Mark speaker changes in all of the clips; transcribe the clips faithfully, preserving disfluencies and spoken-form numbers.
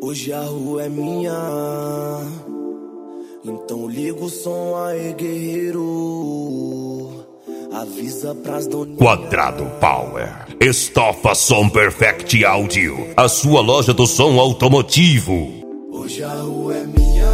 Speaker 1: Hoje a rua é minha, então liga o som aí, guerreiro. Avisa pras doninhas.
Speaker 2: Quadrado Power, Estofa Som Perfect Audio, a sua loja do som automotivo.
Speaker 1: Hoje a rua é minha,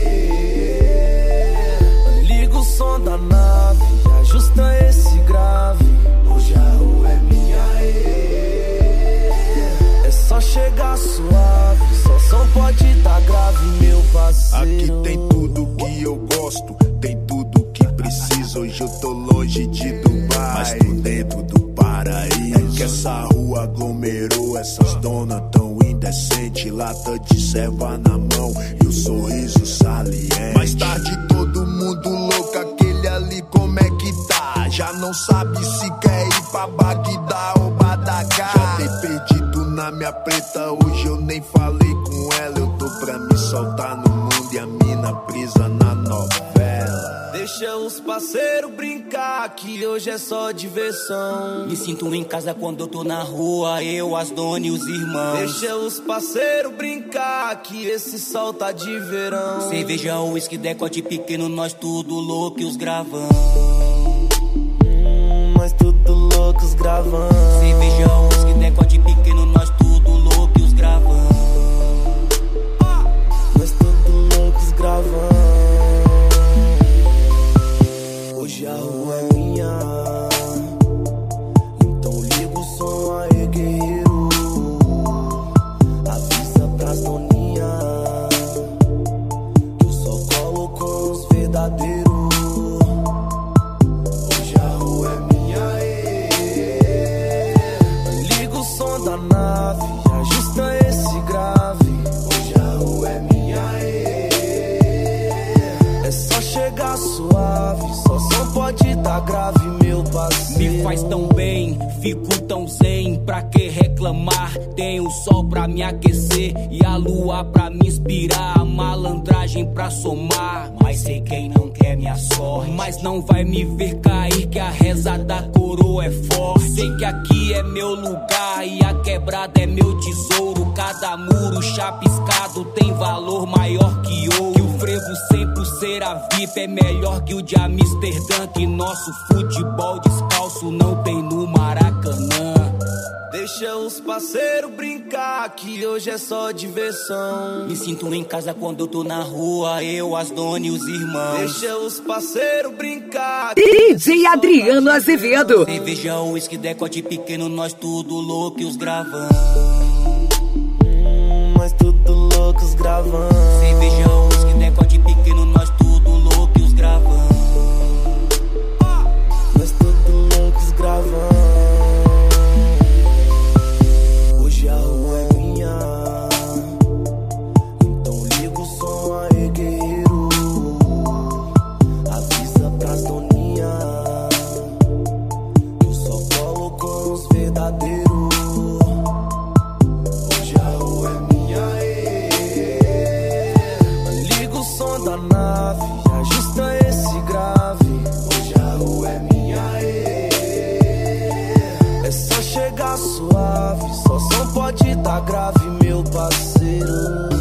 Speaker 1: é. Liga o som da nave, ajusta esse grave. Hoje a rua é minha, é. É só chegar suave, só som pode dar grave, meu parceiro.
Speaker 3: Aqui tem tudo que eu gosto, tem tudo que preciso. Hoje eu tô longe de Dubai, mas tô dentro do paraíso. É que essa rua aglomerou, essas donas tão indecentes. Lata de serva na mão e o sorriso saliente. Mais tarde todo mundo louco, aquele ali como é que tá? Já não sabe se quer ir pra Bagdá ou Badagá. Já tem perdido na minha preta, hoje eu nem falei com ela. Eu tô pra me soltar no mundo e a mina presa na novela.
Speaker 1: Deixa os parceiros brincar, que hoje é só diversão.
Speaker 4: Me sinto em casa quando eu tô na rua, eu, as donas e os irmãos.
Speaker 1: Deixa os parceiros brincar, que esse sol tá de verão.
Speaker 4: Cerveja, uísque, decote pequeno, nós tudo louco e os gravão.
Speaker 1: Hum, nós tudo loucos gravando.
Speaker 4: Cerveja, uísque, decote pequeno, nós tudo louco e os gravão.
Speaker 1: Nós tudo loucos gravando. Hoje a rua é minha, então liga o som aí, guerreiro. Avisa pras doninhas que eu só colo com os verdadeiros. Hoje a rua é minha, é. Liga o som da nave, ajusta esse grave. Hoje a rua é minha, é. É só chegar suave, só som pode dar grave, meu parceiro.
Speaker 4: Me faz tão bem, fico tão zen. Pra que reclamar? Tem o sol pra me aquecer e a lua pra me inspirar, a malandragem pra somar. Mas sei quem não quer minha sorte, mas não vai me ver cair, que a reza da coroa é forte. Sei que aqui é meu lugar e a quebrada é meu tesouro. Cada muro chapiscado tem valor maior que ouro. Que o frevo sempre será V I P, é melhor que o de Amsterdã. Que nosso futebol descalço não tem no Maracanã.
Speaker 1: Deixa os parceiros brincar, que hoje é só diversão.
Speaker 4: Me sinto em casa quando eu tô na rua, eu, as donas e os irmãos.
Speaker 1: Deixa os parceiros brincar.
Speaker 5: D J Adriano Azevedo.
Speaker 4: Cerveja, uísque, decote pequeno, nós tudo louco e os gravão.
Speaker 1: Hum, nós tudo loucos gravando.
Speaker 4: Cerveja, uísque, decote pequeno, nós tudo louco e os gravão.
Speaker 1: Nós tudo loucos gravando. Hoje a rua é minha, então liga o som aí, guerreiro. Avisa pras doninhas que eu só colo com os verdadeiros. Hoje a rua é minha, é. Liga o som da nave, ajusta esse grave. Hoje a rua é minha, é. É só chegar suave, só som pode dar grave, meu parceiro.